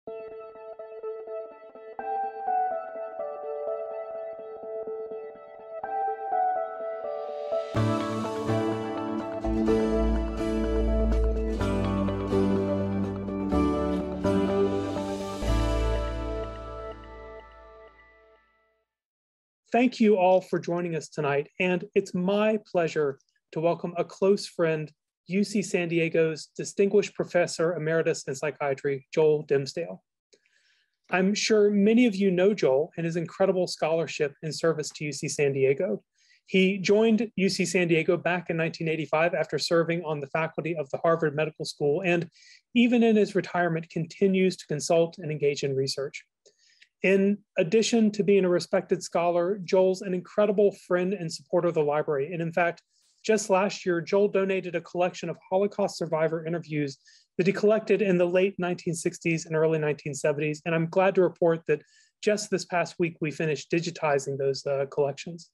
Thank you all for joining us tonight, and it's my pleasure to welcome a close friend, UC San Diego's Distinguished Professor Emeritus in Psychiatry, Joel Dimsdale. I'm sure many of you know Joel and his incredible scholarship and service to UC San Diego. He joined UC San Diego back in 1985 after serving on the faculty of the Harvard Medical School, and even in his retirement continues to consult and engage in research. In addition to being a respected scholar, Joel's an incredible friend and supporter of the library. And in fact, just last year, Joel donated a collection of Holocaust survivor interviews that he collected in the late 1960s and early 1970s. And I'm glad to report that just this past week, we finished digitizing those collections.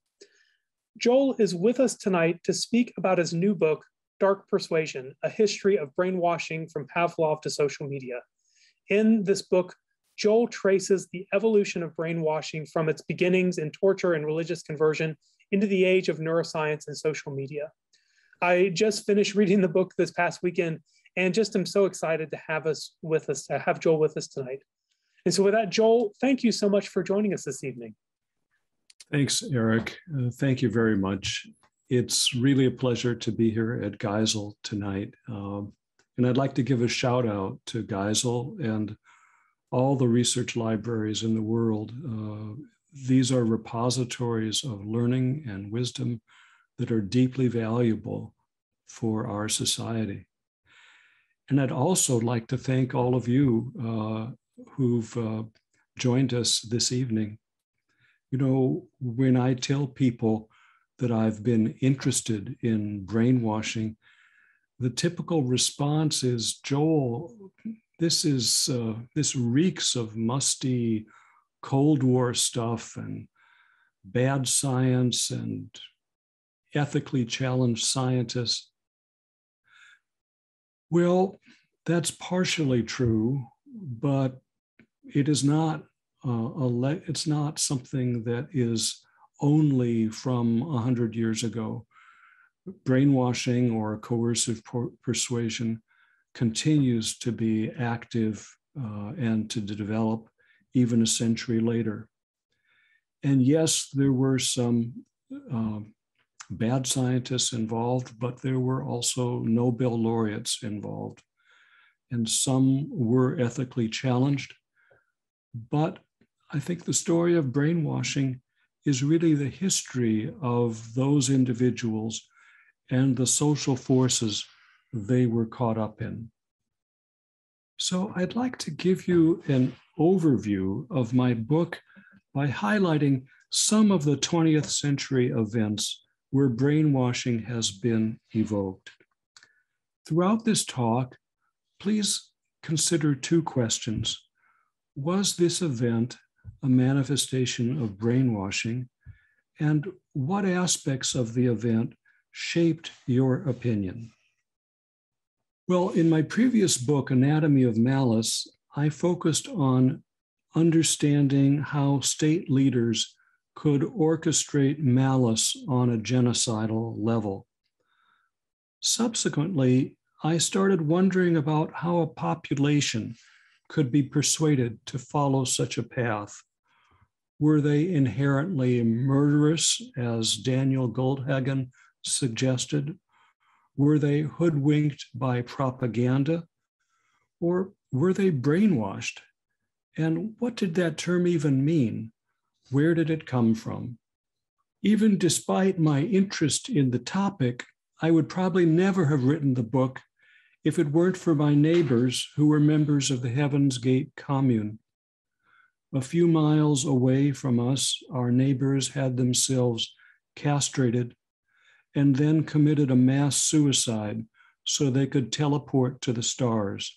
Joel is with us tonight to speak about his new book, Dark Persuasion, A History of Brainwashing from Pavlov to Social Media. In this book, Joel traces the evolution of brainwashing from its beginnings in torture and religious conversion into the age of neuroscience and social media. I just finished reading the book this past weekend and just am so excited to have Joel with us tonight. And so with that, Joel, thank you so much for joining us this evening. Thanks, Eric. Thank you very much. It's really a pleasure to be here at Geisel tonight. And I'd like to give a shout out to Geisel and all the research libraries in the world. These are repositories of learning and wisdom that are deeply valuable for our society. And I'd also like to thank all of you who've joined us this evening. You know, when I tell people that I've been interested in brainwashing, the typical response is, Joel, this reeks of musty Cold War stuff and bad science and ethically challenged scientists. Well, that's partially true, but it is not it's not something that is only from 100 years ago. Brainwashing or coercive persuasion continues to be active and to develop even a century later. And yes, there were some bad scientists involved, but there were also Nobel laureates involved. And some were ethically challenged. But I think the story of brainwashing is really the history of those individuals and the social forces they were caught up in. So I'd like to give you an overview of my book by highlighting some of the 20th century events where brainwashing has been evoked. Throughout this talk, please consider two questions. Was this event a manifestation of brainwashing? And what aspects of the event shaped your opinion? Well, in my previous book, Anatomy of Malice, I focused on understanding how state leaders could orchestrate malice on a genocidal level. Subsequently, I started wondering about how a population could be persuaded to follow such a path. Were they inherently murderous, as Daniel Goldhagen suggested? Were they hoodwinked by propaganda? Or were they brainwashed? And what did that term even mean? Where did it come from? Even despite my interest in the topic, I would probably never have written the book if it weren't for my neighbors who were members of the Heaven's Gate commune. A few miles away from us, our neighbors had themselves castrated and then committed a mass suicide so they could teleport to the stars.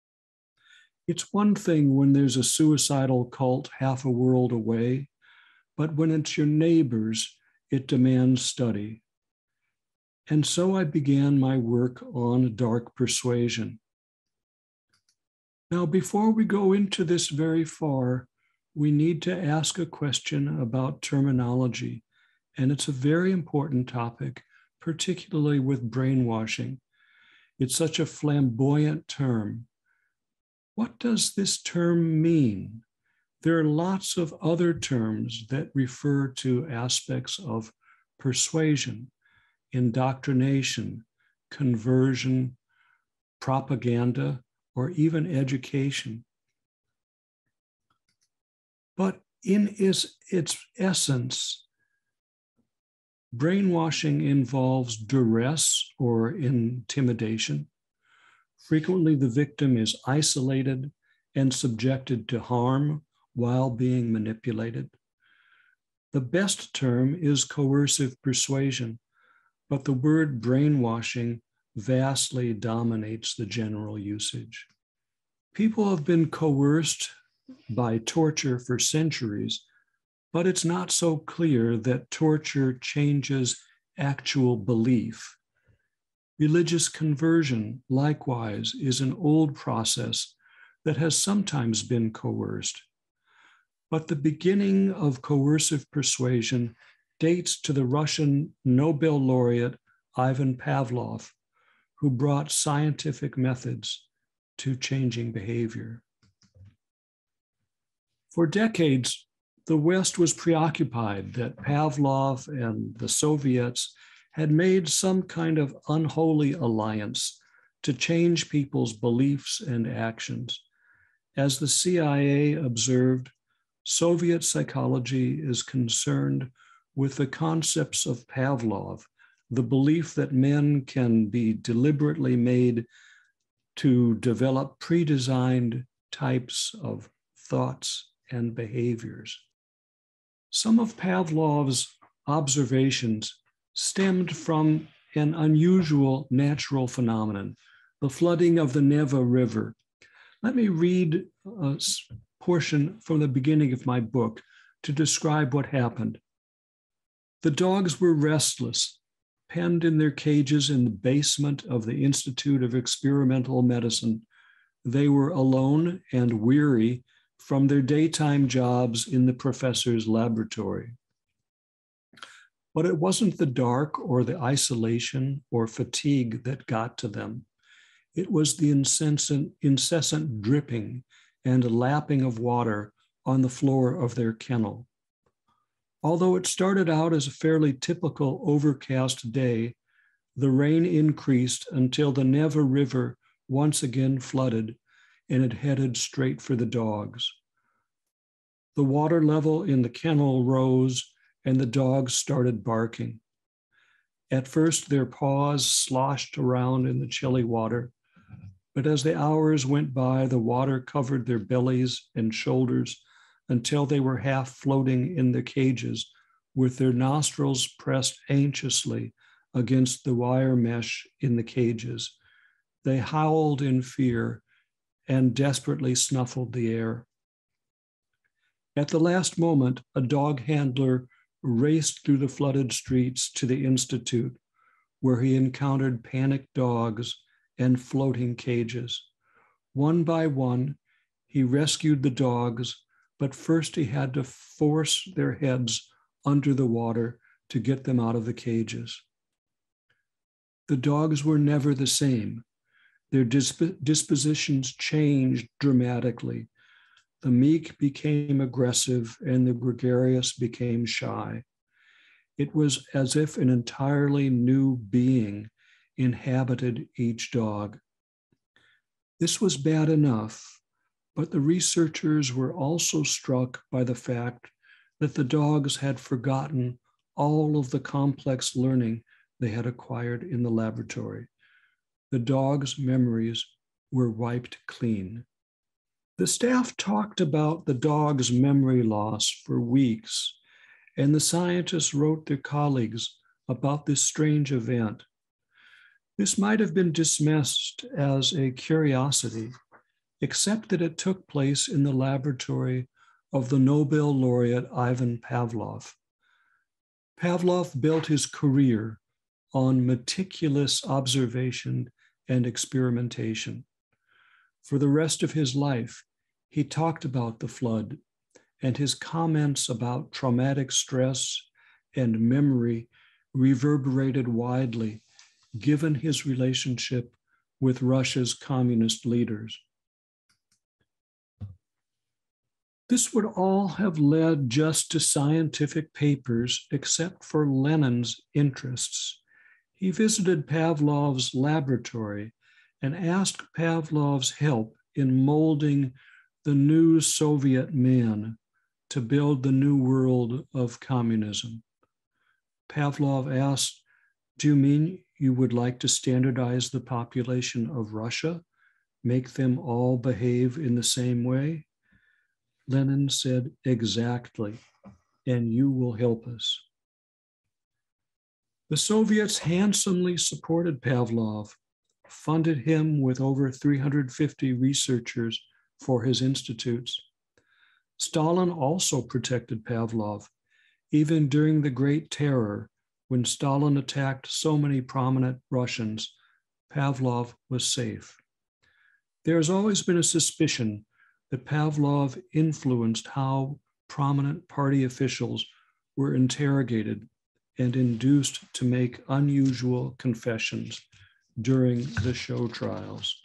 It's one thing when there's a suicidal cult half a world away, but when it's your neighbors, it demands study. And so I began my work on dark persuasion. Now, before we go into this very far, we need to ask a question about terminology, and it's a very important topic, particularly with brainwashing. It's such a flamboyant term. What does this term mean? There are lots of other terms that refer to aspects of persuasion, indoctrination, conversion, propaganda, or even education. But in its essence, brainwashing involves duress or intimidation. Frequently, the victim is isolated and subjected to harm while being manipulated. The best term is coercive persuasion, but the word brainwashing vastly dominates the general usage. People have been coerced by torture for centuries, but it's not so clear that torture changes actual belief. Religious conversion, likewise, is an old process that has sometimes been coerced. But the beginning of coercive persuasion dates to the Russian Nobel laureate Ivan Pavlov, who brought scientific methods to changing behavior. For decades, the West was preoccupied that Pavlov and the Soviets had made some kind of unholy alliance to change people's beliefs and actions. As the CIA observed, Soviet psychology is concerned with the concepts of Pavlov, the belief that men can be deliberately made to develop pre-designed types of thoughts and behaviors. Some of Pavlov's observations stemmed from an unusual natural phenomenon, the flooding of the Neva River. Let me read a portion from the beginning of my book to describe what happened. The dogs were restless, penned in their cages in the basement of the Institute of Experimental Medicine. They were alone and weary from their daytime jobs in the professor's laboratory. But it wasn't the dark or the isolation or fatigue that got to them. It was the incessant dripping and lapping of water on the floor of their kennel. Although it started out as a fairly typical overcast day, the rain increased until the Neva River once again flooded, and it headed straight for the dogs. The water level in the kennel rose, and the dogs started barking. At first, their paws sloshed around in the chilly water, but as the hours went by, the water covered their bellies and shoulders until they were half floating in their cages, with their nostrils pressed anxiously against the wire mesh in the cages. They howled in fear and desperately snuffled the air. At the last moment, a dog handler raced through the flooded streets to the Institute, where he encountered panicked dogs and floating cages. One by one, he rescued the dogs, but first he had to force their heads under the water to get them out of the cages. The dogs were never the same. Their dispositions changed dramatically. The meek became aggressive and the gregarious became shy. It was as if an entirely new being inhabited each dog. This was bad enough, but the researchers were also struck by the fact that the dogs had forgotten all of the complex learning they had acquired in the laboratory. The dogs' memories were wiped clean. The staff talked about the dogs' memory loss for weeks, and the scientists wrote their colleagues about this strange event. This might have been dismissed as a curiosity, except that it took place in the laboratory of the Nobel laureate Ivan Pavlov. Pavlov built his career on meticulous observation and experimentation. For the rest of his life, he talked about the flood, and his comments about traumatic stress and memory reverberated widely, given his relationship with Russia's communist leaders. This would all have led just to scientific papers, except for Lenin's interests. He visited Pavlov's laboratory and asked Pavlov's help in molding the new Soviet man to build the new world of communism. Pavlov asked, "Do you mean you would like to standardize the population of Russia, make them all behave in the same way?" Lenin said, "Exactly, and you will help us." The Soviets handsomely supported Pavlov, funded him with over 350 researchers for his institutes. Stalin also protected Pavlov, even during the Great Terror, when Stalin attacked so many prominent Russians. Pavlov was safe. There has always been a suspicion that Pavlov influenced how prominent party officials were interrogated and induced to make unusual confessions during the show trials.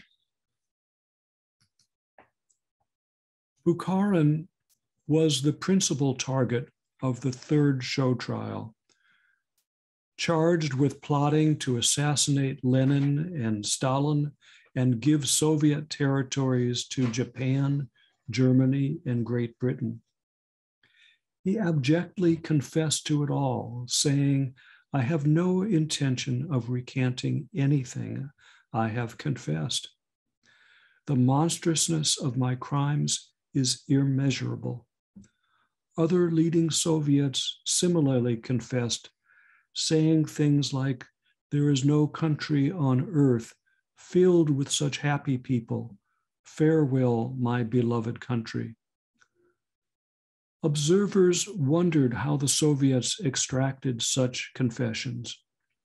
Bukharin was the principal target of the third show trial, charged with plotting to assassinate Lenin and Stalin and give Soviet territories to Japan, Germany, and Great Britain. He abjectly confessed to it all, saying, "I have no intention of recanting anything I have confessed. The monstrousness of my crimes is immeasurable." Other leading Soviets similarly confessed, saying things like, "There is no country on earth filled with such happy people. Farewell, my beloved country." Observers wondered how the Soviets extracted such confessions.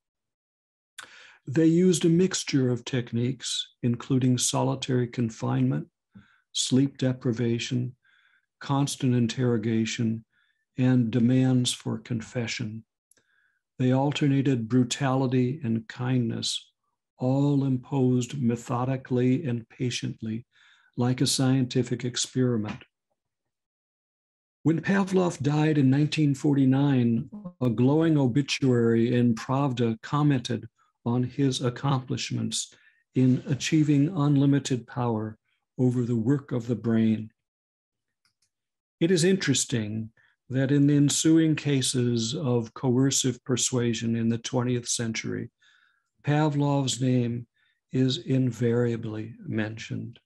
They used a mixture of techniques, including solitary confinement, sleep deprivation, constant interrogation, and demands for confession. They alternated brutality and kindness, all imposed methodically and patiently, like a scientific experiment. When Pavlov died in 1949, a glowing obituary in Pravda commented on his accomplishments in achieving unlimited power over the work of the brain. It is interesting that in the ensuing cases of coercive persuasion in the 20th century, Pavlov's name is invariably mentioned.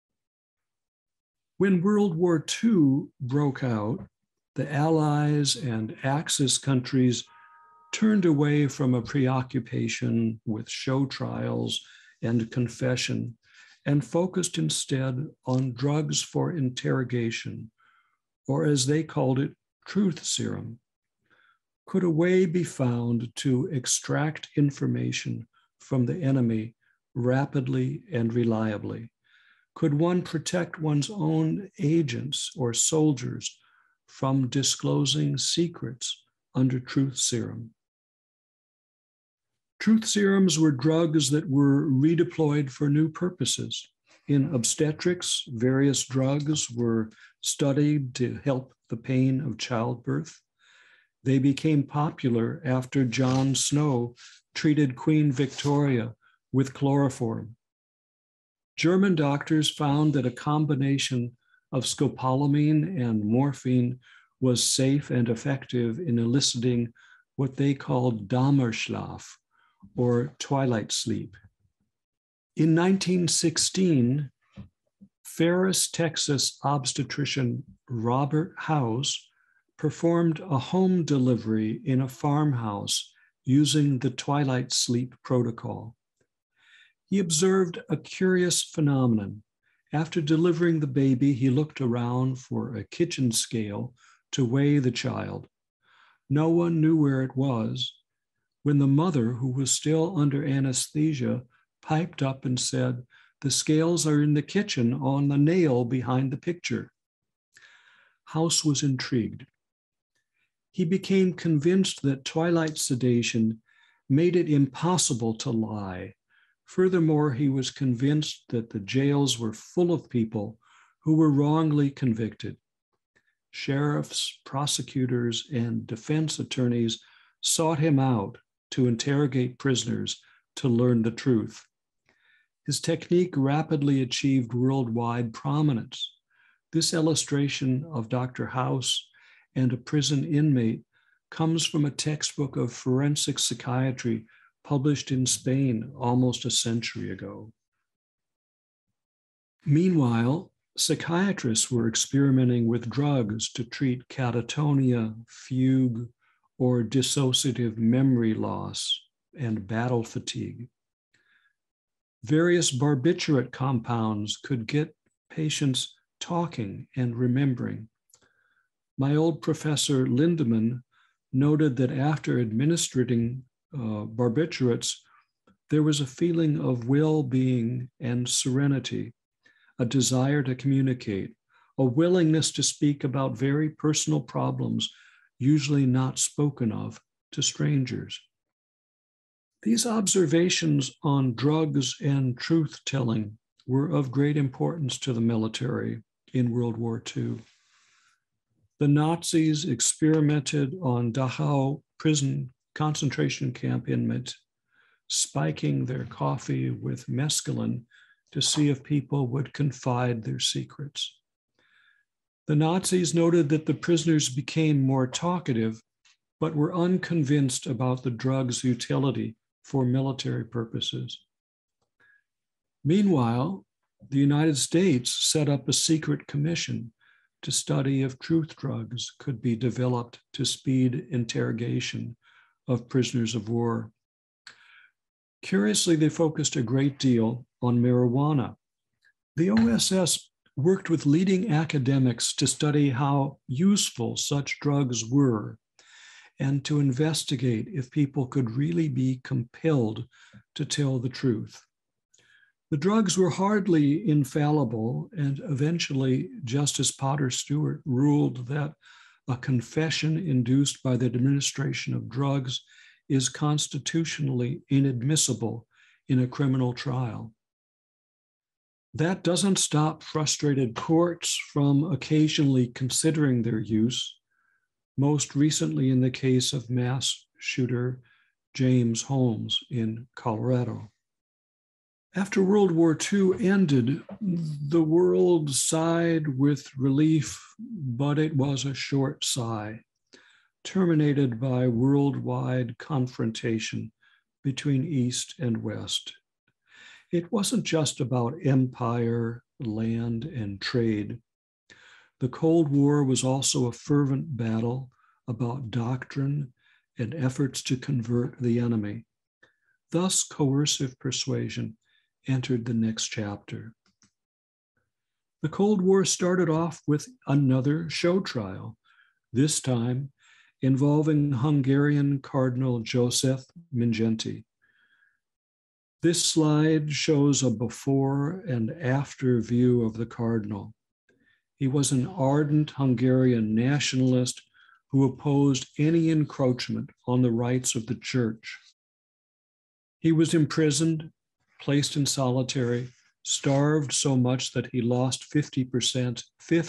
When World War II broke out, the Allies and Axis countries turned away from a preoccupation with show trials and confession and focused instead on drugs for interrogation, or as they called it, truth serum. Could a way be found to extract information from the enemy rapidly and reliably? Could one protect one's own agents or soldiers from disclosing secrets under truth serum? Truth serums were drugs that were redeployed for new purposes. In obstetrics, various drugs were studied to help the pain of childbirth. They became popular after Jon Snow treated Queen Victoria with chloroform. German doctors found that a combination of scopolamine and morphine was safe and effective in eliciting what they called Dämmerschlaf, or twilight sleep. In 1916, Ferris, Texas obstetrician Robert House performed a home delivery in a farmhouse using the twilight sleep protocol. He observed a curious phenomenon. After delivering the baby, he looked around for a kitchen scale to weigh the child. No one knew where it was. When the mother, who was still under anesthesia, piped up and said, The scales are in the kitchen on the nail behind the picture. House was intrigued. He became convinced that twilight sedation made it impossible to lie. Furthermore, he was convinced that the jails were full of people who were wrongly convicted. Sheriffs, prosecutors, and defense attorneys sought him out to interrogate prisoners to learn the truth. His technique rapidly achieved worldwide prominence. This illustration of Dr. House and a prison inmate comes from a textbook of forensic psychiatry published in Spain almost a century ago. Meanwhile, psychiatrists were experimenting with drugs to treat catatonia, fugue, or dissociative memory loss and battle fatigue. Various barbiturate compounds could get patients talking and remembering. My old professor Lindemann noted that after administering barbiturates, there was a feeling of well-being and serenity, a desire to communicate, a willingness to speak about very personal problems usually not spoken of to strangers. These observations on drugs and truth-telling were of great importance to the military in World War II. The Nazis experimented on Dachau prison concentration camp inmates, spiking their coffee with mescaline to see if people would confide their secrets. The Nazis noted that the prisoners became more talkative, but were unconvinced about the drug's utility for military purposes. Meanwhile, the United States set up a secret commission to study if truth drugs could be developed to speed interrogation of prisoners of war. Curiously, they focused a great deal on marijuana. The OSS worked with leading academics to study how useful such drugs were and to investigate if people could really be compelled to tell the truth. The drugs were hardly infallible, and eventually Justice Potter Stewart ruled that a confession induced by the administration of drugs is constitutionally inadmissible in a criminal trial. That doesn't stop frustrated courts from occasionally considering their use, most recently in the case of mass shooter James Holmes in Colorado. After World War II ended, the world sighed with relief, but it was a short sigh, terminated by worldwide confrontation between East and West. It wasn't just about empire, land, and trade. The Cold War was also a fervent battle about doctrine and efforts to convert the enemy. Thus, coercive persuasion entered the next chapter. The Cold War started off with another show trial, this time involving Hungarian Cardinal Joseph Mindszenty. This slide shows a before and after view of the cardinal. He was an ardent Hungarian nationalist who opposed any encroachment on the rights of the church. He was imprisoned, placed in solitary, starved so much that he lost 50%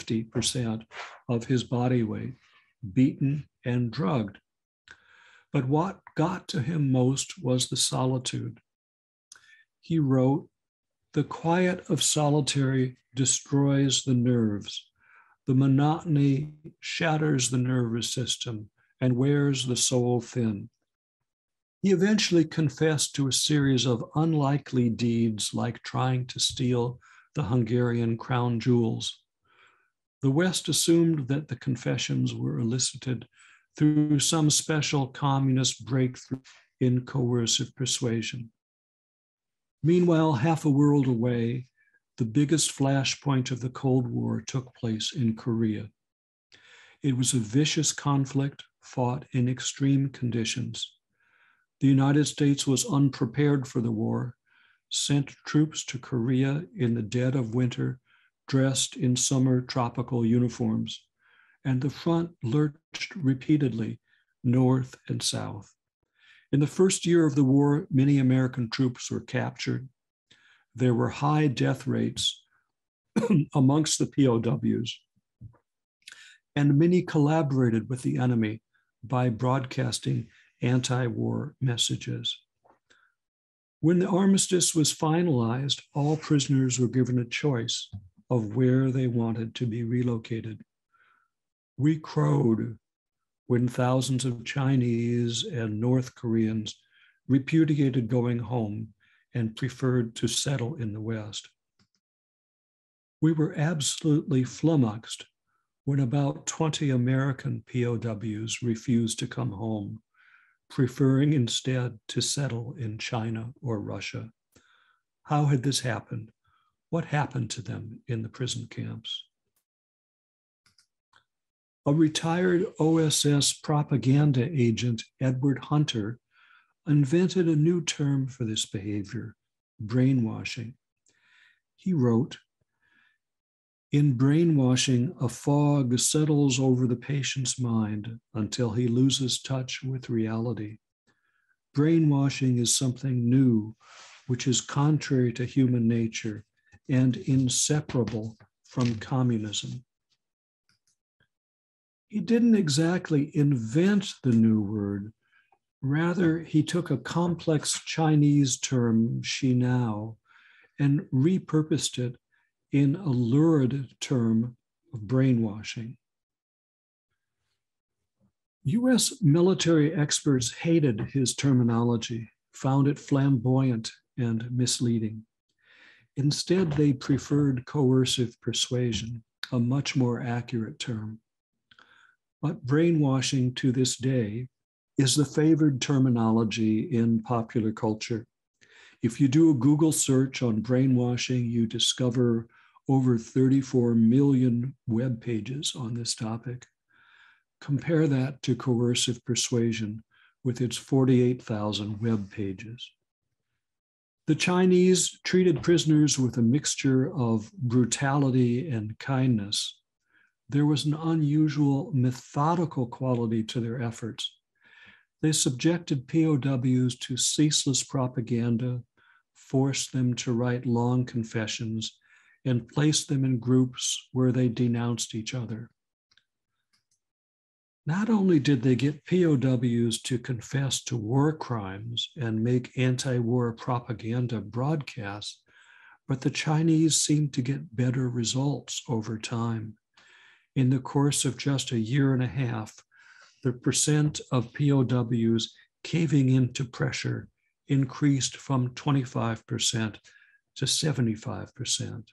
of his body weight, beaten and drugged. But what got to him most was the solitude. He wrote, "The quiet of solitary destroys the nerves. The monotony shatters the nervous system and wears the soul thin." He eventually confessed to a series of unlikely deeds like trying to steal the Hungarian crown jewels. The West assumed that the confessions were elicited through some special communist breakthrough in coercive persuasion. Meanwhile, half a world away, the biggest flashpoint of the Cold War took place in Korea. It was a vicious conflict fought in extreme conditions. The United States was unprepared for the war, sent troops to Korea in the dead of winter, dressed in summer tropical uniforms, and the front lurched repeatedly north and south. In the first year of the war, many American troops were captured. There were high death rates amongst the POWs, and many collaborated with the enemy by broadcasting anti-war messages. When the armistice was finalized, all prisoners were given a choice of where they wanted to be relocated. We crowed when thousands of Chinese and North Koreans repudiated going home and preferred to settle in the West. We were absolutely flummoxed when about 20 American POWs refused to come home, preferring instead to settle in China or Russia. How had this happened? What happened to them in the prison camps? A retired OSS propaganda agent, Edward Hunter, invented a new term for this behavior, brainwashing. He wrote, "In brainwashing, a fog settles over the patient's mind until he loses touch with reality. Brainwashing is something new, which is contrary to human nature and inseparable from communism." He didn't exactly invent the new word. Rather, he took a complex Chinese term, xinao, and repurposed it in a lurid term of brainwashing. US military experts hated his terminology, found it flamboyant and misleading. Instead, they preferred coercive persuasion, a much more accurate term. But brainwashing to this day is the favored terminology in popular culture. If you do a Google search on brainwashing, you discover over 34 million web pages on this topic. Compare that to coercive persuasion with its 48,000 web pages. The Chinese treated prisoners with a mixture of brutality and kindness. There was an unusual methodical quality to their efforts. They subjected POWs to ceaseless propaganda, forced them to write long confessions, and placed them in groups where they denounced each other. Not only did they get POWs to confess to war crimes and make anti-war propaganda broadcasts, but the Chinese seemed to get better results over time. In the course of just a year and a half, the percent of POWs caving into pressure increased from 25% to 75%.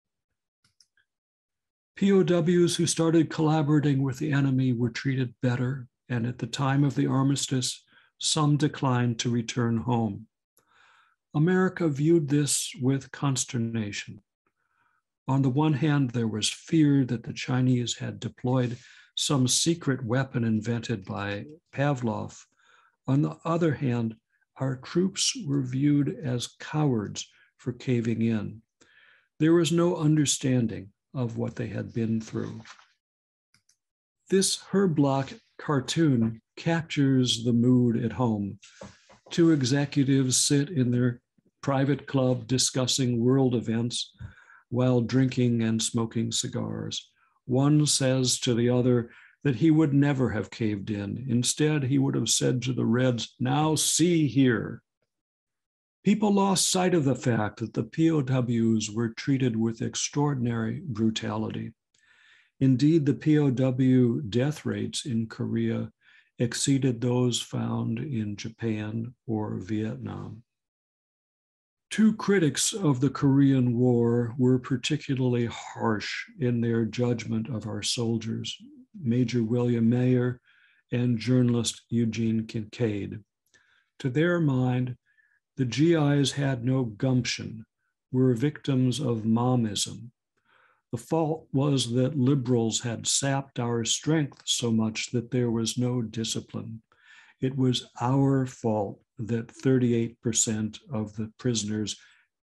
POWs who started collaborating with the enemy were treated better, and at the time of the armistice, some declined to return home. America viewed this with consternation. On the one hand, there was fear that the Chinese had deployed some secret weapon invented by Pavlov. On the other hand, our troops were viewed as cowards for caving in. There was no understanding of what they had been through. This Herb Block cartoon captures the mood at home. Two executives sit in their private club discussing world events while drinking and smoking cigars. One says to the other that he would never have caved in. Instead, he would have said to the Reds, "Now see here." People lost sight of the fact that the POWs were treated with extraordinary brutality. Indeed, the POW death rates in Korea exceeded those found in Japan or Vietnam. Two critics of the Korean War were particularly harsh in their judgment of our soldiers, Major William Mayer and journalist Eugene Kincaid. To their mind, the GIs had no gumption, were victims of momism. The fault was that liberals had sapped our strength so much that there was no discipline. It was our fault that 38% of the prisoners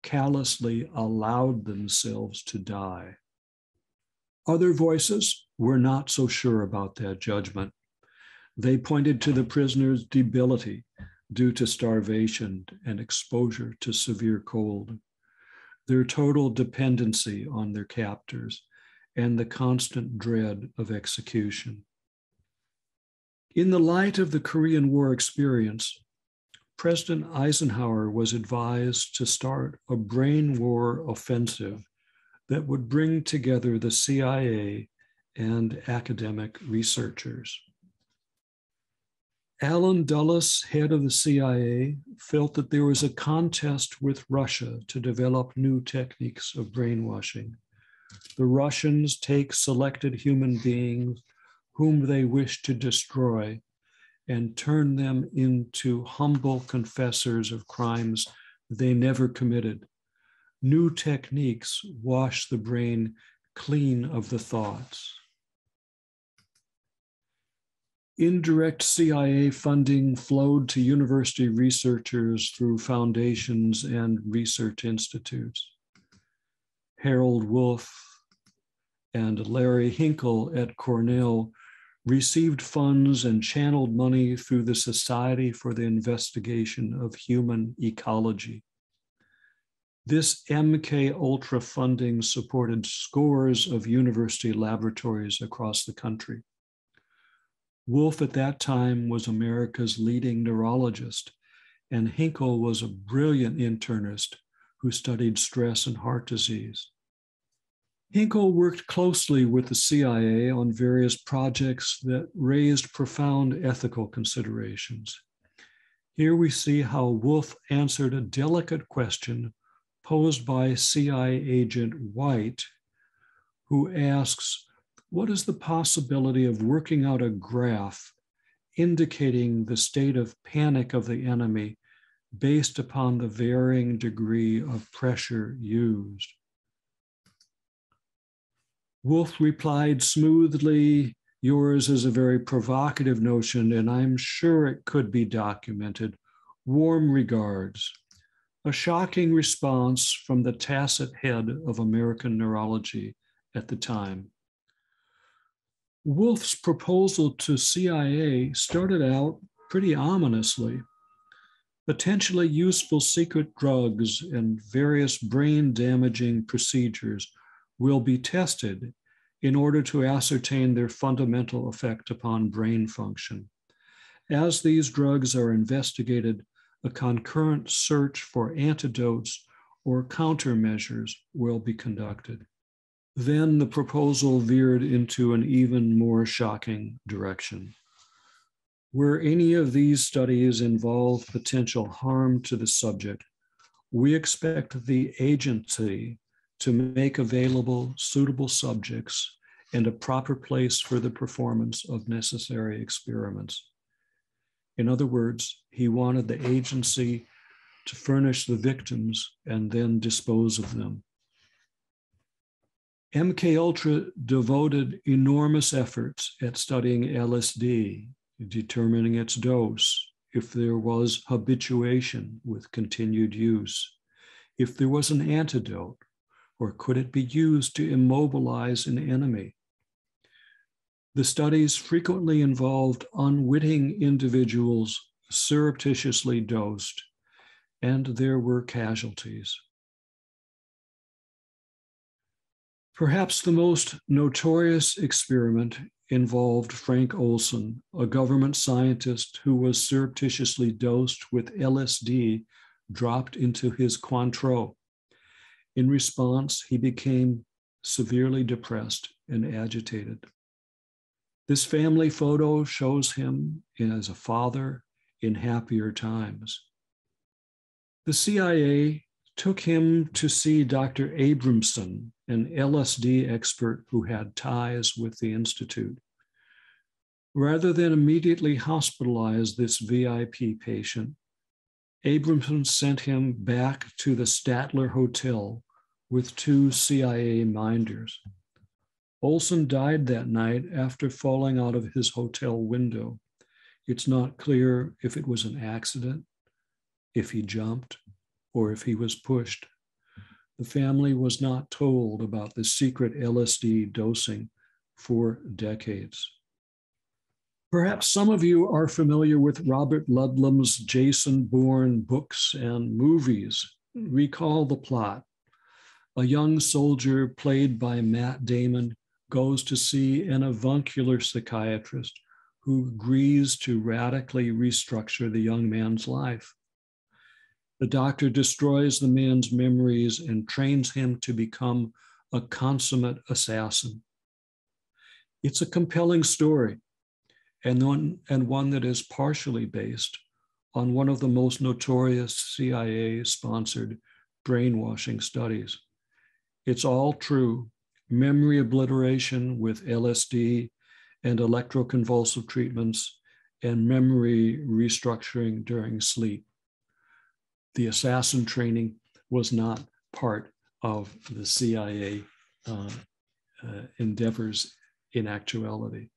callously allowed themselves to die. Other voices were not so sure about that judgment. They pointed to the prisoners' debility due to starvation and exposure to severe cold, their total dependency on their captors, and the constant dread of execution. In the light of the Korean War experience, President Eisenhower was advised to start a brain war offensive that would bring together the CIA and academic researchers. Allen Dulles, head of the CIA, felt that there was a contest with Russia to develop new techniques of brainwashing. The Russians take selected human beings whom they wish to destroy and turn them into humble confessors of crimes they never committed. New techniques wash the brain clean of the thoughts. Indirect CIA funding flowed to university researchers through foundations and research institutes. Harold Wolff and Larry Hinkle at Cornell received funds and channeled money through the Society for the Investigation of Human Ecology. This MK-Ultra funding supported scores of university laboratories across the country. Wolff at that time was America's leading neurologist, and Hinkle was a brilliant internist who studied stress and heart disease. Hinkle worked closely with the CIA on various projects that raised profound ethical considerations. Here we see how Wolff answered a delicate question posed by CIA agent White, who asks, what is the possibility of working out a graph indicating the state of panic of the enemy based upon the varying degree of pressure used? Wolff replied smoothly, yours is a very provocative notion, and I'm sure it could be documented. Warm regards. A shocking response from the tacit head of American neurology at the time. Wolff's proposal to CIA started out pretty ominously. Potentially useful secret drugs and various brain-damaging procedures will be tested in order to ascertain their fundamental effect upon brain function. As these drugs are investigated, a concurrent search for antidotes or countermeasures will be conducted. Then the proposal veered into an even more shocking direction. Where any of these studies involve potential harm to the subject, we expect the agency to make available suitable subjects and a proper place for the performance of necessary experiments. In other words, he wanted the agency to furnish the victims and then dispose of them. MKUltra devoted enormous efforts at studying LSD, determining its dose, if there was habituation with continued use, if there was an antidote, or could it be used to immobilize an enemy. The studies frequently involved unwitting individuals surreptitiously dosed, and there were casualties. Perhaps the most notorious experiment involved Frank Olson, a government scientist who was surreptitiously dosed with LSD dropped into his Cointreau. In response, he became severely depressed and agitated. This family photo shows him as a father in happier times. The CIA took him to see Dr. Abramson, an LSD expert who had ties with the Institute. Rather than immediately hospitalize this VIP patient, Abramson sent him back to the Statler Hotel with 2 CIA minders. Olson died that night after falling out of his hotel window. It's not clear if it was an accident, if he jumped, or if he was pushed. the family was not told about the secret LSD dosing for decades. Perhaps some of you are familiar with Robert Ludlum's Jason Bourne books and movies. Recall the plot. A young soldier played by Matt Damon goes to see an avuncular psychiatrist who agrees to radically restructure the young man's life. The doctor destroys the man's memories and trains him to become a consummate assassin. It's a compelling story, and one that is partially based on one of the most notorious CIA-sponsored brainwashing studies. It's all true. Memory obliteration with LSD and electroconvulsive treatments and memory restructuring during sleep. The assassin training was not part of the CIA endeavors in actuality.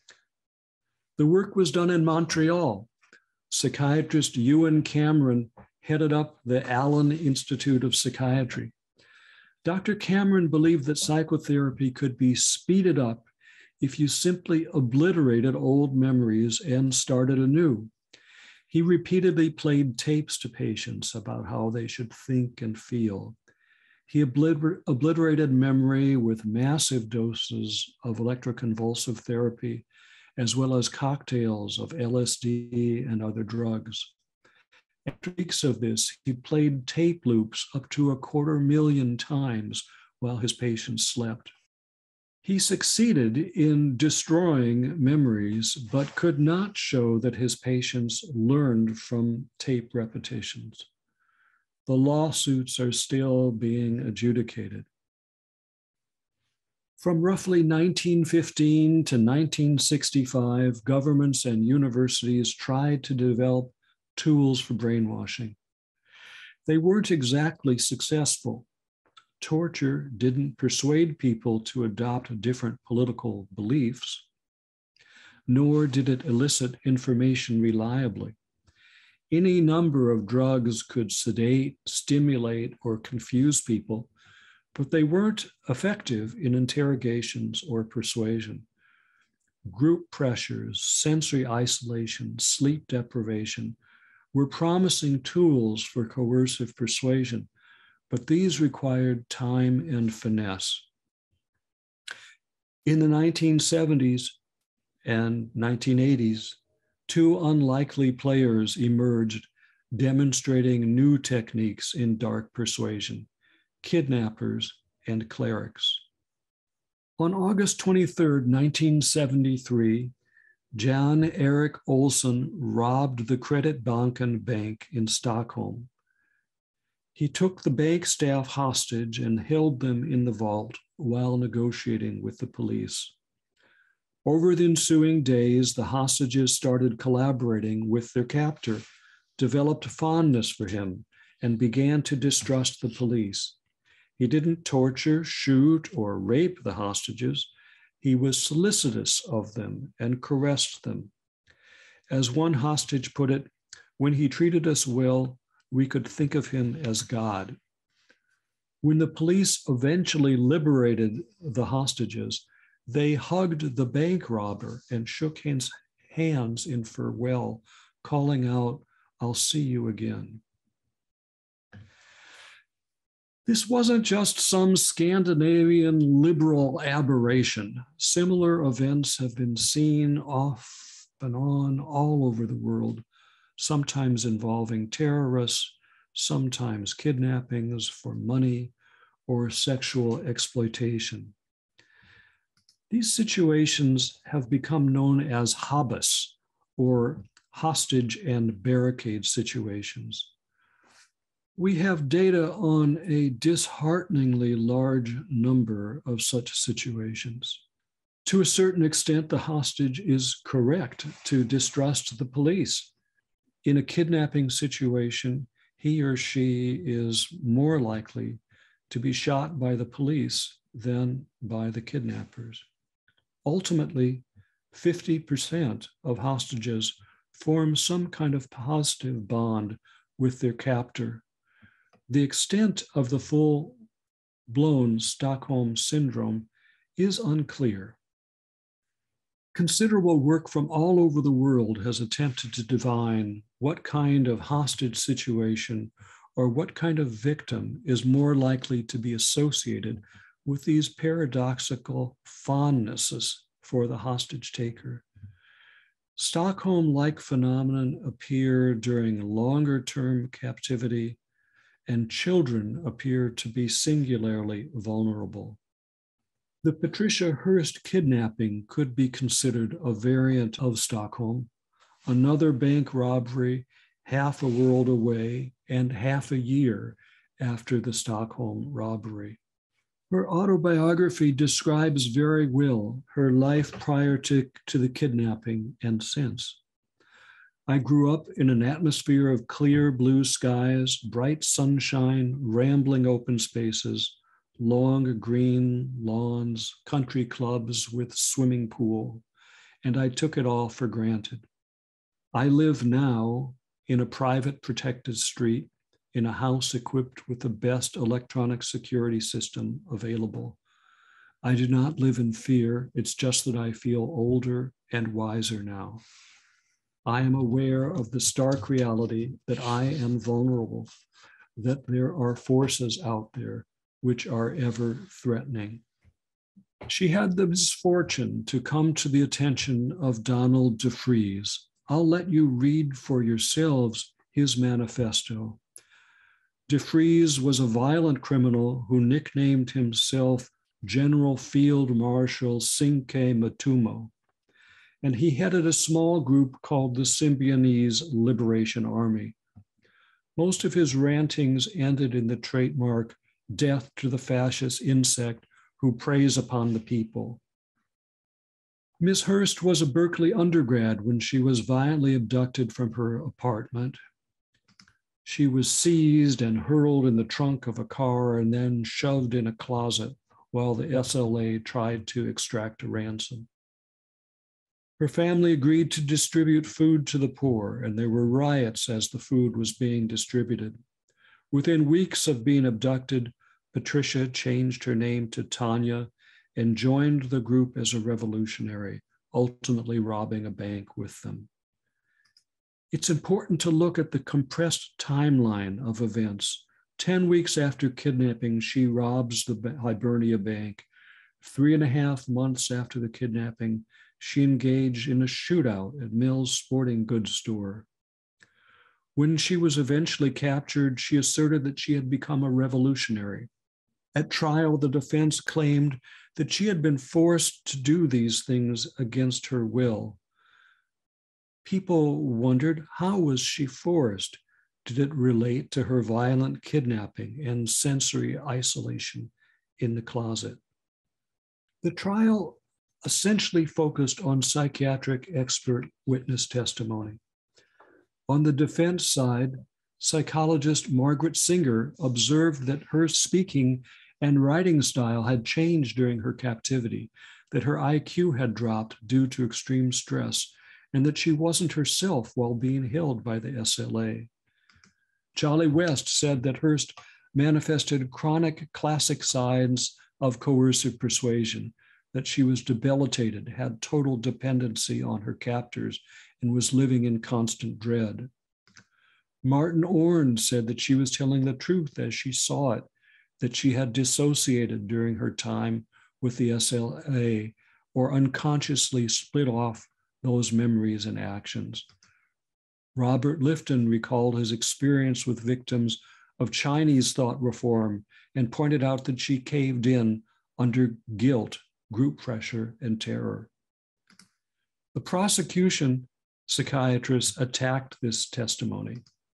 The work was done in Montreal. Psychiatrist Ewan Cameron headed up the Allen Institute of Psychiatry. Dr. Cameron believed that psychotherapy could be speeded up if you simply obliterated old memories and started anew. He repeatedly played tapes to patients about how they should think and feel. He obliterated memory with massive doses of electroconvulsive therapy, as well as cocktails of LSD and other drugs. After weeks of this, he played tape loops up to 250,000 times while his patients slept. He succeeded in destroying memories, but could not show that his patients learned from tape repetitions. The lawsuits are still being adjudicated. From roughly 1915 to 1965, governments and universities tried to develop tools for brainwashing. They weren't exactly successful. Torture didn't persuade people to adopt different political beliefs, nor did it elicit information reliably. Any number of drugs could sedate, stimulate, or confuse people, but they weren't effective in interrogations or persuasion. Group pressures, sensory isolation, sleep deprivation were promising tools for coercive persuasion, but these required time and finesse. In the 1970s and 1980s, two unlikely players emerged demonstrating new techniques in dark persuasion: kidnappers and clerics. On August 23, 1973, Jan Erik Olsson robbed the Kreditbanken Bank in Stockholm. He took the bank staff hostage and held them in the vault while negotiating with the police. Over the ensuing days, the hostages started collaborating with their captor, developed fondness for him, and began to distrust the police. He didn't torture, shoot, or rape the hostages. He was solicitous of them and caressed them. As one hostage put it, when he treated us well, we could think of him as God. When the police eventually liberated the hostages, they hugged the bank robber and shook hands in farewell, calling out, "I'll see you again." This wasn't just some Scandinavian liberal aberration. Similar events have been seen off and on all over the world, sometimes involving terrorists, sometimes kidnappings for money or sexual exploitation. These situations have become known as habas, or hostage and barricade situations. We have data on a dishearteningly large number of such situations. To a certain extent, the hostage is correct to distrust the police. In a kidnapping situation, he or she is more likely to be shot by the police than by the kidnappers. Ultimately, 50% of hostages form some kind of positive bond with their captor. The extent of the full blown Stockholm Syndrome is unclear. Considerable work from all over the world has attempted to divine what kind of hostage situation or what kind of victim is more likely to be associated with these paradoxical fondnesses for the hostage taker. Stockholm-like phenomenon appear during longer-term captivity, and children appear to be singularly vulnerable. The Patricia Hearst kidnapping could be considered a variant of Stockholm, another bank robbery half a world away and half a year after the Stockholm robbery. Her autobiography describes very well her life prior to the kidnapping and since. I grew up in an atmosphere of clear blue skies, bright sunshine, rambling open spaces, long green lawns, country clubs with swimming pool, and I took it all for granted. I live now in a private protected street, in a house equipped with the best electronic security system available. I do not live in fear. It's just that I feel older and wiser now. I am aware of the stark reality that I am vulnerable, that there are forces out there which are ever threatening. She had the misfortune to come to the attention of Donald DeFries. I'll let you read for yourselves his manifesto. DeFries was a violent criminal who nicknamed himself General Field Marshal Cinque Matumo, and he headed a small group called the Symbionese Liberation Army. Most of his rantings ended in the trademark "death to the fascist insect who preys upon the people." Miss Hearst was a Berkeley undergrad when she was violently abducted from her apartment. She was seized and hurled in the trunk of a car and then shoved in a closet while the SLA tried to extract a ransom. Her family agreed to distribute food to the poor, and there were riots as the food was being distributed. Within weeks of being abducted, Patricia changed her name to Tanya and joined the group as a revolutionary, ultimately robbing a bank with them. It's important to look at the compressed timeline of events. 10 weeks after kidnapping, she robs the Hibernia Bank. 3.5 months after the kidnapping, she engaged in a shootout at Mills Sporting Goods store. When she was eventually captured, she asserted that she had become a revolutionary. At trial, the defense claimed that she had been forced to do these things against her will. People wondered, how was she forced? Did it relate to her violent kidnapping and sensory isolation in the closet? The trial essentially focused on psychiatric expert witness testimony. On the defense side, psychologist Margaret Singer observed that her speaking and writing style had changed during her captivity, that her IQ had dropped due to extreme stress, and that she wasn't herself while being held by the SLA. Jolly West said that Hearst manifested chronic classic signs of coercive persuasion, that she was debilitated, had total dependency on her captors, and was living in constant dread. Martin Orne said that she was telling the truth as she saw it, that she had dissociated during her time with the SLA or unconsciously split off those memories and actions. Robert Lifton recalled his experience with victims of Chinese thought reform and pointed out that she caved in under guilt, group pressure, and terror. The prosecution psychiatrists attacked this testimony.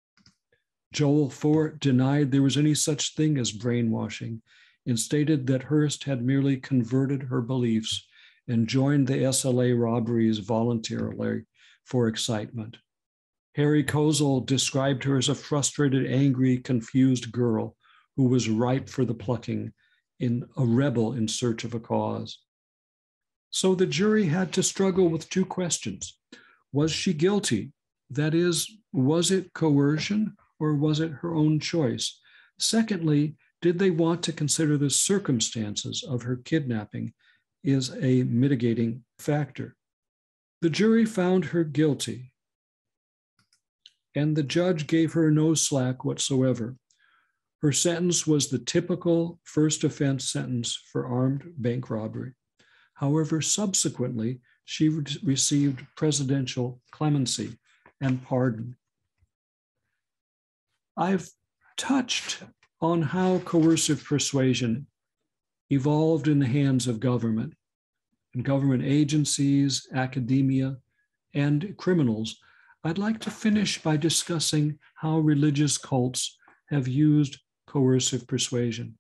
Joel Fort denied there was any such thing as brainwashing and stated that Hearst had merely converted her beliefs and joined the SLA robberies voluntarily for excitement. Harry Kozel described her as a frustrated, angry, confused girl who was ripe for the plucking, in a rebel in search of a cause. So the jury had to struggle with two questions. Was she guilty? That is, was it coercion or was it her own choice? Secondly, Did they want to consider the circumstances of her kidnapping as a mitigating factor? The jury found her guilty, and the judge gave her no slack whatsoever. Her sentence was the typical first offense sentence for armed bank robbery. However, subsequently, she received presidential clemency and pardon. I've touched on how coercive persuasion evolved in the hands of government and government agencies, academia, and criminals. I'd like to finish by discussing how religious cults have used coercive persuasion.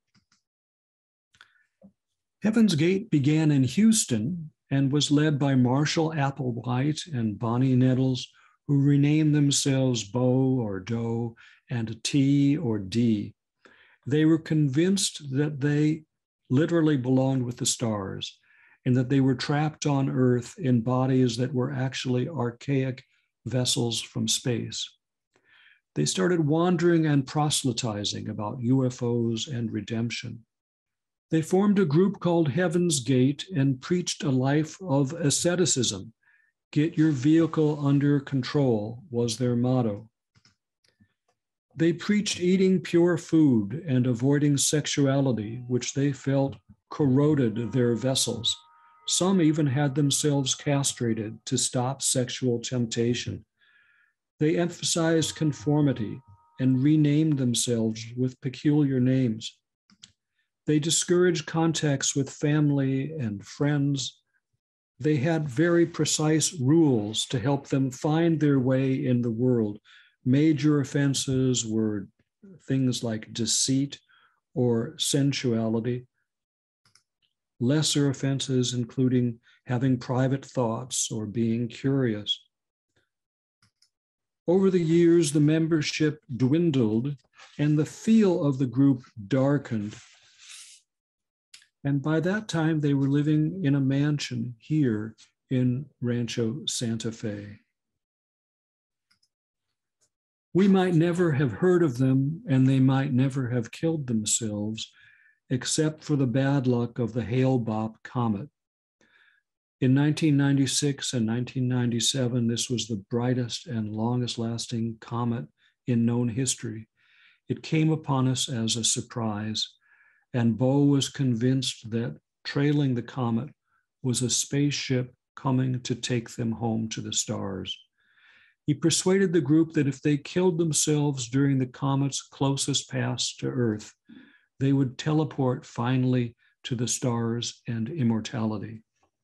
Heaven's Gate began in Houston and was led by Marshall Applewhite and Bonnie Nettles, who renamed themselves Bo or Doe and T or D. They were convinced that they literally belonged with the stars and that they were trapped on Earth in bodies that were actually archaic vessels from space. They started wandering and proselytizing about UFOs and redemption. They formed a group called Heaven's Gate and preached a life of asceticism. Get your vehicle under control was their motto. They preached eating pure food and avoiding sexuality, which they felt corroded their vessels. Some even had themselves castrated to stop sexual temptation. They emphasized conformity and renamed themselves with peculiar names. They discouraged contacts with family and friends. They had very precise rules to help them find their way in the world. Major offenses were things like deceit or sensuality. Lesser offenses including having private thoughts or being curious. Over the years, the membership dwindled and the feel of the group darkened. And by that time, they were living in a mansion here in Rancho Santa Fe. We might never have heard of them, and they might never have killed themselves, except for the bad luck of the Hale-Bopp comet. In 1996 and 1997, this was the brightest and longest lasting comet in known history. It came upon us as a surprise, and Bo was convinced that trailing the comet was a spaceship coming to take them home to the stars. He persuaded the group that if they killed themselves during the comet's closest pass to Earth, they would teleport finally to the stars and immortality.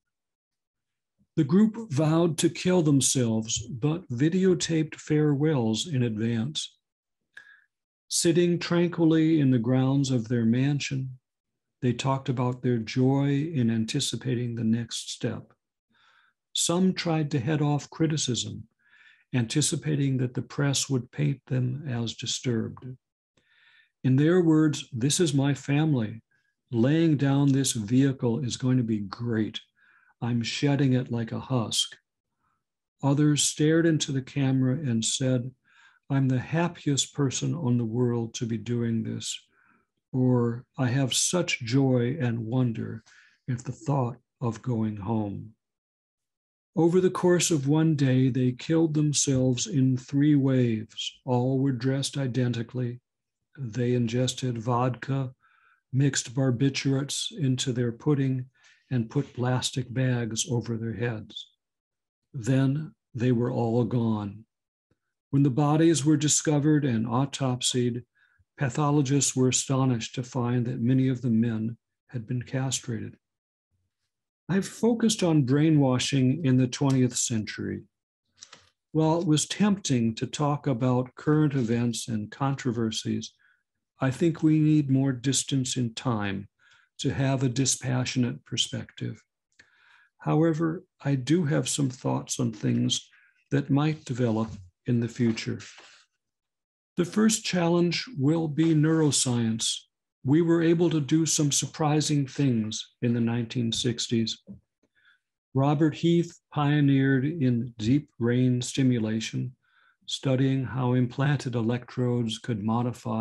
The group vowed to kill themselves, but videotaped farewells in advance. Sitting tranquilly in the grounds of their mansion, they talked about their joy in anticipating the next step. Some tried to head off criticism, anticipating that the press would paint them as disturbed. In their words, "This is my family. Laying down this vehicle is going to be great. I'm shedding it like a husk." Others stared into the camera and said, "I'm the happiest person on the world to be doing this," or "I have such joy and wonder at the thought of going home." Over the course of one day, they killed themselves in 3 waves. All were dressed identically. They ingested vodka, mixed barbiturates into their pudding, and put plastic bags over their heads. Then they were all gone. When the bodies were discovered and autopsied, pathologists were astonished to find that many of the men had been castrated. I've focused on brainwashing in the 20th century. While it was tempting to talk about current events and controversies, I think we need more distance in time to have a dispassionate perspective. However, I do have some thoughts on things that might develop in the future. The first challenge will be neuroscience. We were able to do some surprising things in the 1960s. Robert Heath pioneered in deep brain stimulation, studying how implanted electrodes could modify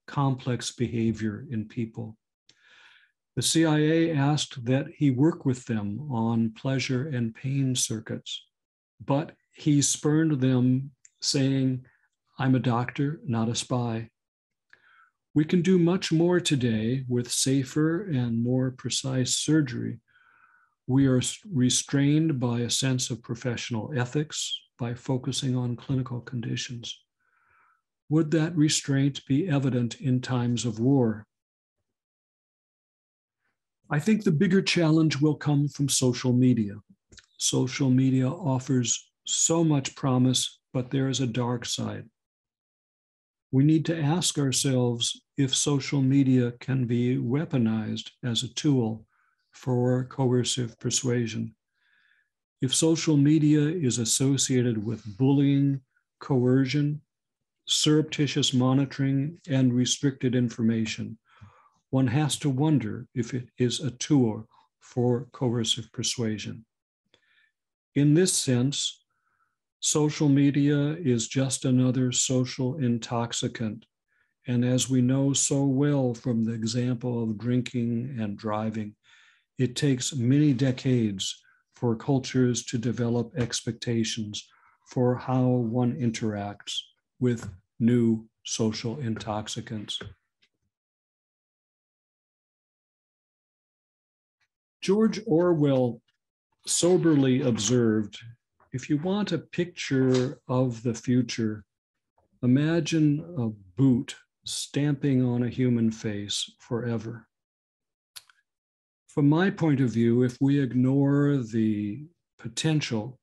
complex behavior in people. The CIA asked that he work with them on pleasure and pain circuits, but he spurned them, saying, "I'm a doctor, not a spy." We can do much more today with safer and more precise surgery. We are restrained by a sense of professional ethics by focusing on clinical conditions. Would that restraint be evident in times of war? I think the bigger challenge will come from social media. Social media offers so much promise, but there is a dark side. We need to ask ourselves if social media can be weaponized as a tool for coercive persuasion. If social media is associated with bullying, coercion, surreptitious monitoring, and restricted information, one has to wonder if it is a tool for coercive persuasion. In this sense, social media is just another social intoxicant. And as we know so well from the example of drinking and driving, it takes many decades for cultures to develop expectations for how one interacts with new social intoxicants. George Orwell soberly observed, if you want a picture of the future, imagine a boot stamping on a human face forever. From my point of view, if we ignore the potential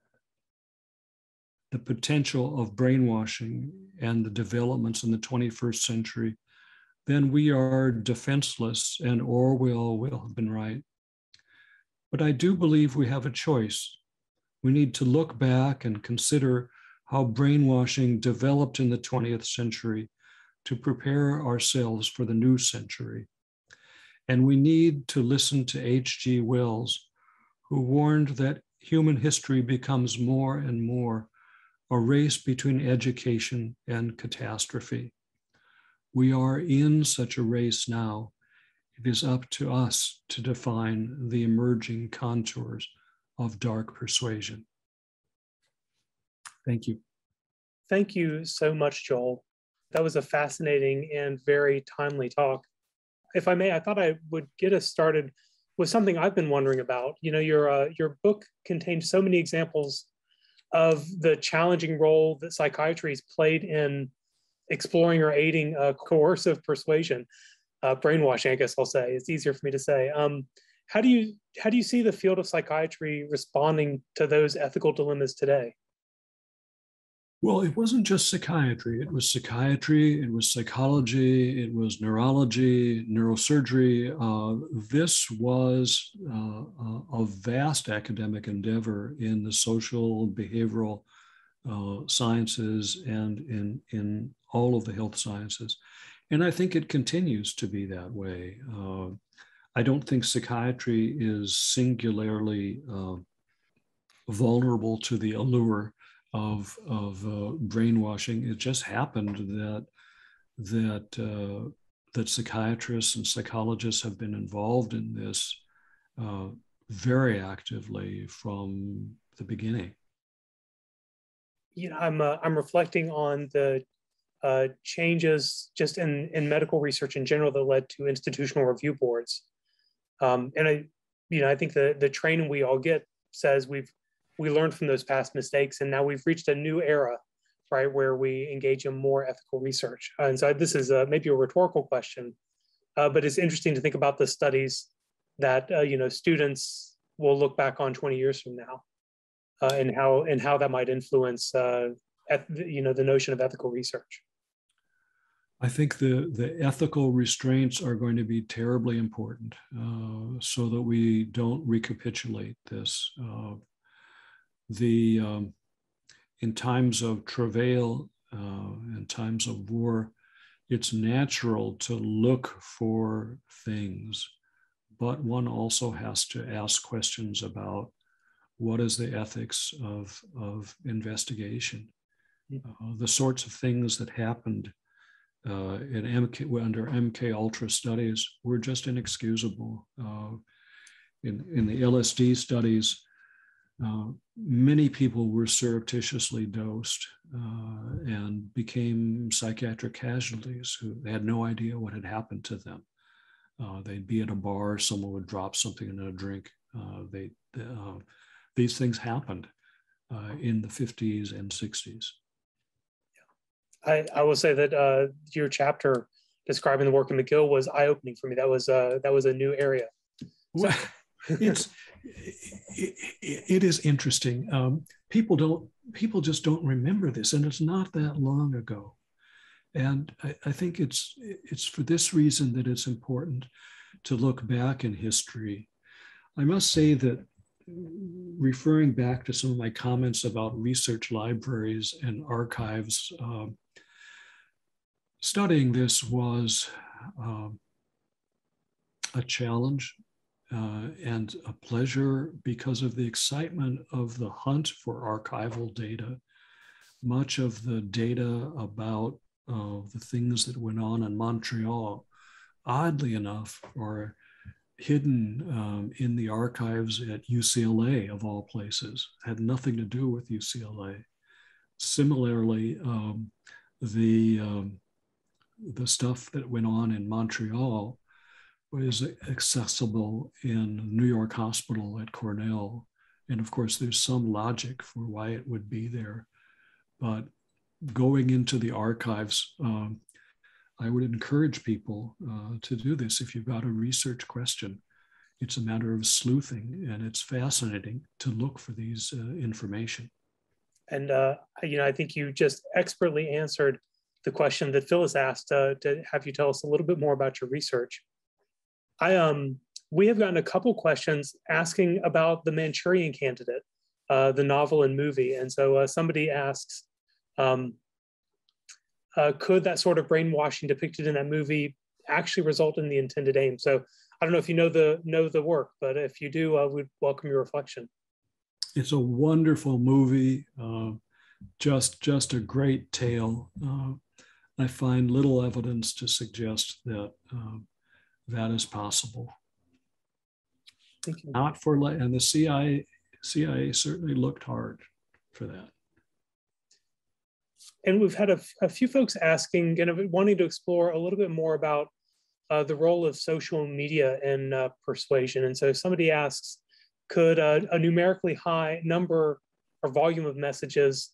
of brainwashing and the developments in the 21st century, then we are defenseless, and Orwell will have been right. But I do believe we have a choice. We need to look back and consider how brainwashing developed in the 20th century to prepare ourselves for the new century. And we need to listen to H.G. Wells, who warned that human history becomes more and more a race between education and catastrophe. We are in such a race now. It is up to us to define the emerging contours of dark persuasion. Thank you. Thank you so much, Joel. That was a fascinating and very timely talk. If I may, I thought I would get us started with something I've been wondering about. You know, your book contains so many examples of the challenging role that psychiatry has played in exploring or aiding coercive persuasion. Brainwashing, I guess I'll say. It's easier for me to say. How do you see the field of psychiatry responding to those ethical dilemmas today? Well, it wasn't just psychiatry. It was psychiatry, it was psychology, it was neurology, neurosurgery. This was a vast academic endeavor in the social, behavioral sciences and in all of the health sciences. And I think it continues to be that way. I don't think psychiatry is singularly vulnerable to the allure of brainwashing. It just happened that psychiatrists and psychologists have been involved in this very actively from the beginning. You know, I'm reflecting on the changes just in medical research in general that led to institutional review boards. And I think the training we all get says we learned from those past mistakes, and now we've reached a new era, right, where we engage in more ethical research. And so this is maybe a rhetorical question, but it's interesting to think about the studies that students will look back on 20 years from now, and how that might influence the notion of ethical research. I think the ethical restraints are going to be terribly important, so that we don't recapitulate this. In times of travail, in times of war, it's natural to look for things, but one also has to ask questions about what is the ethics of investigation. The sorts of things that happened under MK Ultra studies were just inexcusable. In the LSD studies, many people were surreptitiously dosed and became psychiatric casualties who had no idea what had happened to them. They'd be at a bar, someone would drop something in a drink. These things happened in the 50s and 60s. I will say that your chapter describing the work of McGill was eye-opening for me. That was a new area. Well, it is interesting. People just don't remember this, and it's not that long ago. And I think it's for this reason that it's important to look back in history. I must say that, referring back to some of my comments about research libraries and archives, studying this was a challenge and a pleasure because of the excitement of the hunt for archival data. Much of the data about the things that went on in Montreal, oddly enough, are hidden in the archives at UCLA, of all places, had nothing to do with UCLA. Similarly, the stuff that went on in Montreal was accessible in New York Hospital at Cornell. And of course, there's some logic for why it would be there. But going into the archives, I would encourage people to do this. If you've got a research question, it's a matter of sleuthing, and it's fascinating to look for these information. And I think you just expertly answered the question that Phyllis asked to have you tell us a little bit more about your research. We have gotten a couple questions asking about the Manchurian Candidate, the novel and movie. And so somebody asks, could that sort of brainwashing depicted in that movie actually result in the intended aim? So I don't know if you know the work, but if you do, I would welcome your reflection. It's a wonderful movie, just a great tale. I find little evidence to suggest that that is possible. Thank you. Not for, and the CIA certainly looked hard for that. And we've had a few folks asking and wanting to explore a little bit more about the role of social media in persuasion. And so somebody asks, could a numerically high number or volume of messages,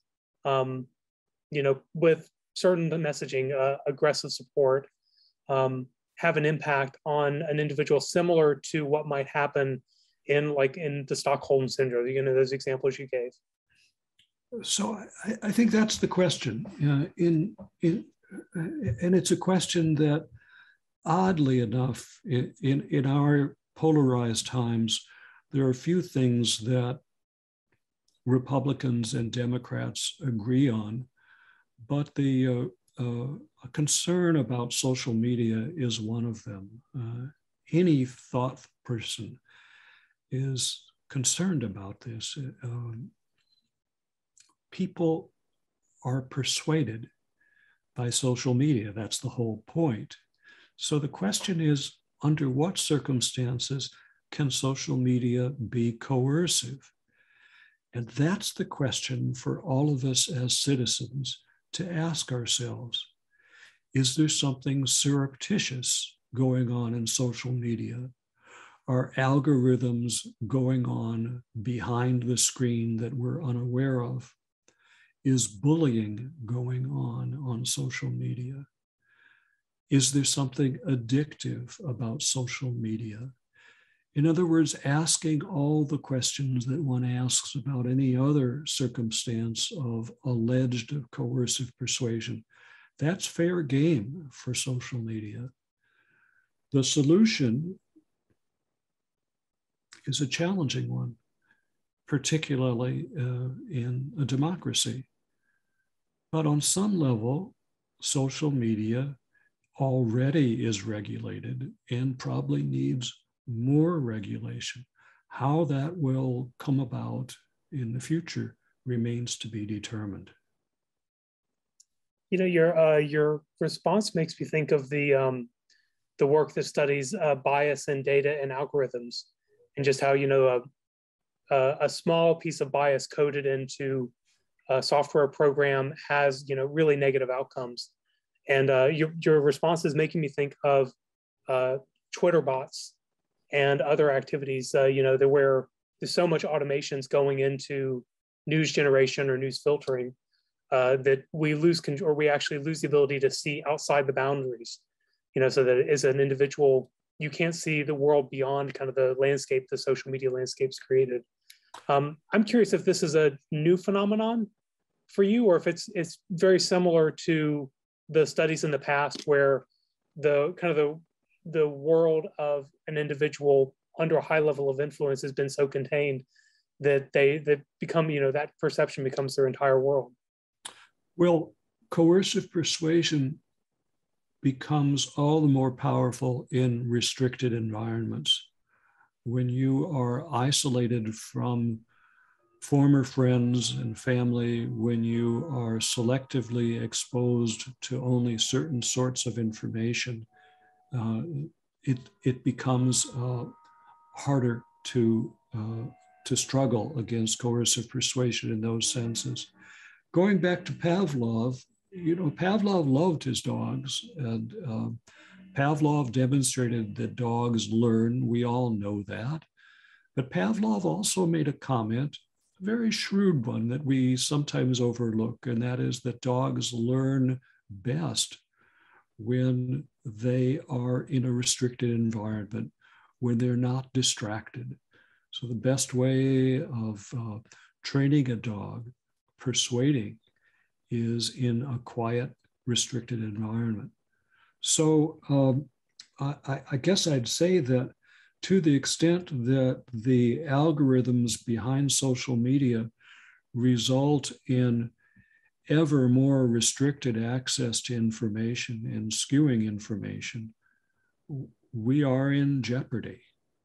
with certain messaging, aggressive support, have an impact on an individual similar to what might happen in the Stockholm syndrome, those examples you gave? So I think that's the question. And it's a question that, oddly enough, in our polarized times, there are a few things that Republicans and Democrats agree on, but the a concern about social media is one of them. Any thought person is concerned about this. People are persuaded by social media. That's the whole point. So the question is, under what circumstances can social media be coercive? And that's the question for all of us as citizens to ask ourselves. Is there something surreptitious going on in social media? Are algorithms going on behind the screen that we're unaware of? Is bullying going on social media? Is there something addictive about social media? In other words, asking all the questions that one asks about any other circumstance of alleged coercive persuasion, that's fair game for social media. The solution is a challenging one, particularly in a democracy. But on some level, social media already is regulated and probably needs more regulation. How that will come about in the future remains to be determined. Your response makes me think of the work that studies bias in data and algorithms, and just how a small piece of bias coded into a software program has really negative outcomes. And your response is making me think of Twitter bots and other activities. Where there's so much automations going into news generation or news filtering that we lose control, or we actually lose the ability to see outside the boundaries. So that as an individual, you can't see the world beyond kind of the landscape the social media landscape's created. I'm curious if this is a new phenomenon for you, or if it's very similar to the studies in the past where the world of an individual under a high level of influence has been so contained that they become, that perception becomes their entire world. Well, coercive persuasion becomes all the more powerful in restricted environments. When you are isolated from former friends and family, when you are selectively exposed to only certain sorts of information, it becomes harder to struggle against coercive persuasion in those senses. Going back to Pavlov, Pavlov loved his dogs, and Pavlov demonstrated that dogs learn. We all know that. But Pavlov also made a comment, a very shrewd one that we sometimes overlook, and that is that dogs learn best when they are in a restricted environment, when they're not distracted. So the best way of training a dog, persuading, is in a quiet, restricted environment. So I guess I'd say that to the extent that the algorithms behind social media result in ever more restricted access to information and skewing information, we are in jeopardy.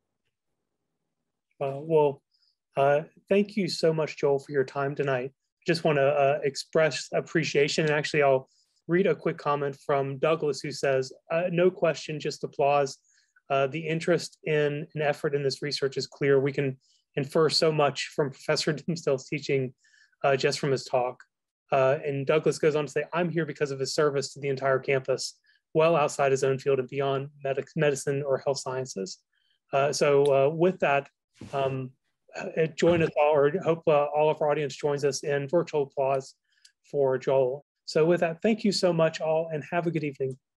Thank you so much, Joel, for your time tonight. Just want to express appreciation. And actually, I'll read a quick comment from Douglas, who says, no question, just applause. The interest in and effort in this research is clear. We can infer so much from Professor Dimsdale's teaching just from his talk. And Douglas goes on to say, I'm here because of his service to the entire campus, well outside his own field and beyond medicine or health sciences. With that, join us all, or hope all of our audience joins us in virtual applause for Joel. So with that, thank you so much all, and have a good evening.